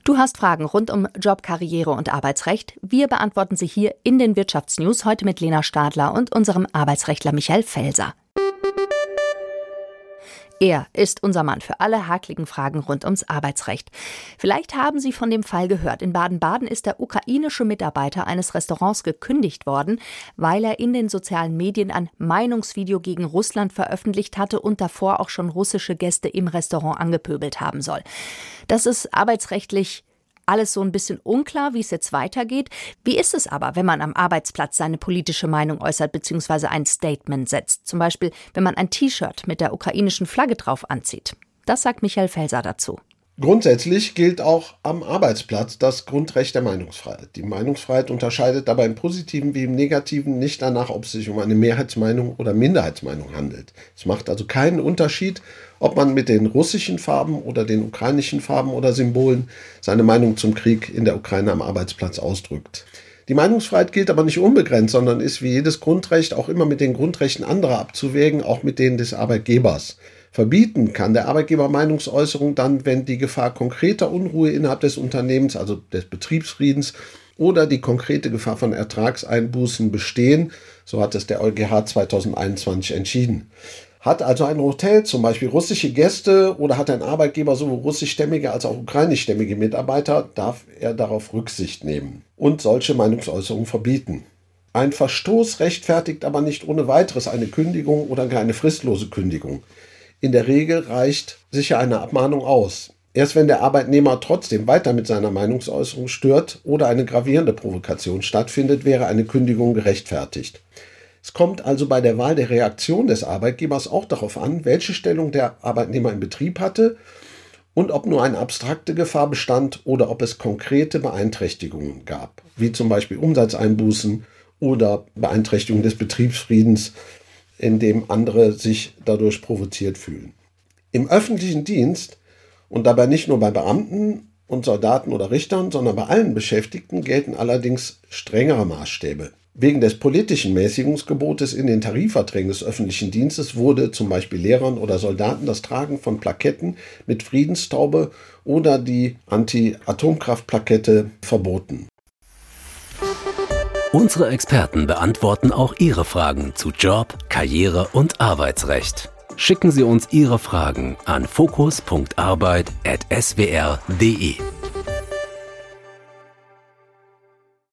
Du hast Fragen rund um Job, Karriere und Arbeitsrecht. Wir beantworten sie hier in den Wirtschaftsnews, heute mit Lena Stadler und unserem Arbeitsrechtler Michael Felser. Er ist unser Mann für alle hakligen Fragen rund ums Arbeitsrecht. Vielleicht haben Sie von dem Fall gehört. In Baden-Baden ist der ukrainische Mitarbeiter eines Restaurants gekündigt worden, weil er in den sozialen Medien ein Meinungsvideo gegen Russland veröffentlicht hatte und davor auch schon russische Gäste im Restaurant angepöbelt haben soll. Das ist arbeitsrechtlich alles so ein bisschen unklar, wie es jetzt weitergeht. Wie ist es aber, wenn man am Arbeitsplatz seine politische Meinung äußert bzw. ein Statement setzt? Zum Beispiel, wenn man ein T-Shirt mit der ukrainischen Flagge drauf anzieht. Das sagt Michael Felser dazu. Grundsätzlich gilt auch am Arbeitsplatz das Grundrecht der Meinungsfreiheit. Die Meinungsfreiheit unterscheidet dabei im Positiven wie im Negativen nicht danach, ob es sich um eine Mehrheitsmeinung oder Minderheitsmeinung handelt. Es macht also keinen Unterschied, ob man mit den russischen Farben oder den ukrainischen Farben oder Symbolen seine Meinung zum Krieg in der Ukraine am Arbeitsplatz ausdrückt. Die Meinungsfreiheit gilt aber nicht unbegrenzt, sondern ist wie jedes Grundrecht auch immer mit den Grundrechten anderer abzuwägen, auch mit denen des Arbeitgebers. Verbieten kann der Arbeitgeber Meinungsäußerung dann, wenn die Gefahr konkreter Unruhe innerhalb des Unternehmens, also des Betriebsfriedens, oder die konkrete Gefahr von Ertragseinbußen bestehen. So hat es der EuGH 2021 entschieden. Hat also ein Hotel zum Beispiel russische Gäste oder hat ein Arbeitgeber sowohl russischstämmige als auch ukrainischstämmige Mitarbeiter, darf er darauf Rücksicht nehmen und solche Meinungsäußerungen verbieten. Ein Verstoß rechtfertigt aber nicht ohne weiteres eine Kündigung oder gar eine fristlose Kündigung. In der Regel reicht sicher eine Abmahnung aus. Erst wenn der Arbeitnehmer trotzdem weiter mit seiner Meinungsäußerung stört oder eine gravierende Provokation stattfindet, wäre eine Kündigung gerechtfertigt. Es kommt also bei der Wahl der Reaktion des Arbeitgebers auch darauf an, welche Stellung der Arbeitnehmer im Betrieb hatte und ob nur eine abstrakte Gefahr bestand oder ob es konkrete Beeinträchtigungen gab, wie zum Beispiel Umsatzeinbußen oder Beeinträchtigung des Betriebsfriedens, in dem andere sich dadurch provoziert fühlen. Im öffentlichen Dienst und dabei nicht nur bei Beamten und Soldaten oder Richtern, sondern bei allen Beschäftigten gelten allerdings strengere Maßstäbe. Wegen des politischen Mäßigungsgebotes in den Tarifverträgen des öffentlichen Dienstes wurde zum Beispiel Lehrern oder Soldaten das Tragen von Plaketten mit Friedenstaube oder die Anti-Atomkraft-Plakette verboten. Unsere Experten beantworten auch Ihre Fragen zu Job, Karriere und Arbeitsrecht. Schicken Sie uns Ihre Fragen an fokus.arbeit@swr.de.